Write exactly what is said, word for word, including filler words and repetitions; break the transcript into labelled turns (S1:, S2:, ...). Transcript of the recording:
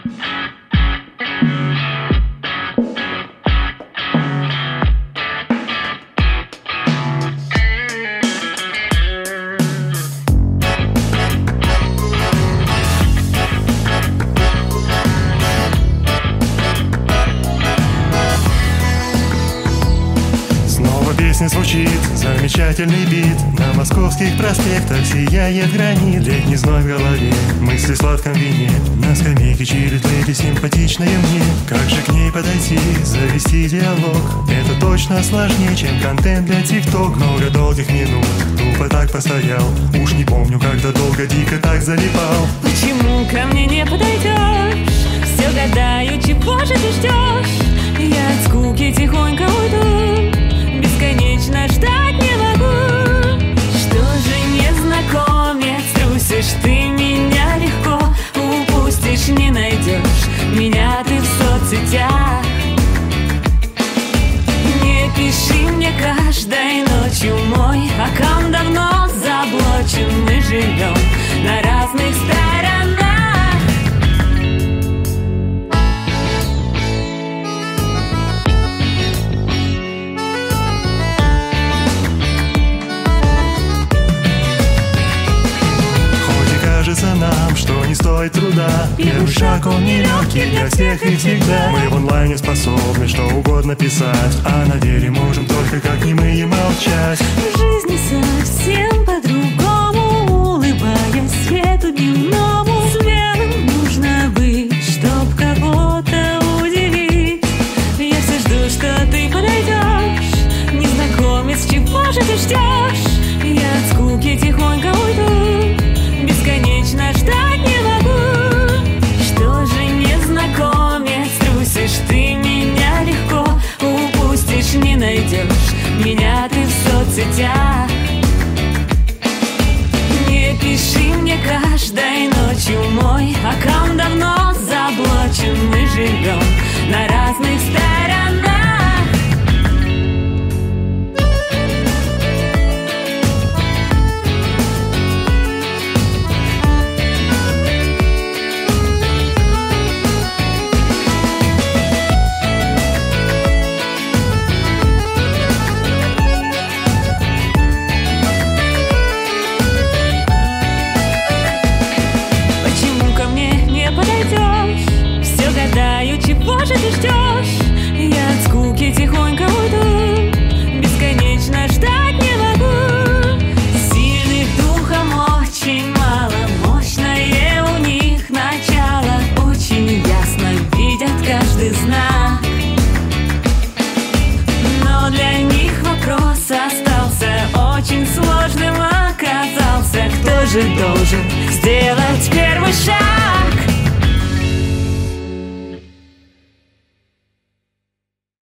S1: Песня звучит, замечательный бит. На московских проспектах сияет гранит. Летний зной в голове, мысли в сладком вине. На скамейке чилит леди симпатичная мне. Как же к ней подойти, завести диалог? Это точно сложнее, чем контент для ТикТок. Много долгих минут, тупо так постоял. Уж не помню, когда долго дико так залипал.
S2: Почему ко мне не подойдешь? Все гадаю, чего же ты ждешь? Я от скуки тихонько уйду. Бесконечно ждать не могу. Что же, незнакомец, трусишь ты меня легко. Упустишь, не найдешь меня ты в соцсетях. Не пиши мне каждой ночью, мой аккаунт давно заблочен. Мы живем на разных сторонах.
S1: Кажется нам, что не стоит труда. Первый шаг, он нелегкий для всех и всегда. Мы в онлайне способны что угодно писать, а на деле можем только как немые молчать.
S2: В жизни совсем по-другому, улыбаясь свету дневному. Смелым нужно быть, чтоб кого-то удивить. Я все жду, что ты подойдешь. Незнакомец, чего же ты ждешь? Я от скуки тихонько уйду. Бесконечно ждать не могу. Что же, незнакомец, трусишь ты меня легко. Упустишь, не найдешь меня ты в соцсетях. Не пиши мне каждой ночью, мой аккаунт давно заблочен. Мы живем на разных сторонах. Чего же ты ждешь? Я от скуки тихонько уйду. Бесконечно ждать не могу. Сильных духом очень мало. Мощное у них начало. Очень ясно видят каждый знак. Но для них вопрос остался очень сложным оказался. Кто же должен сделать первый шаг?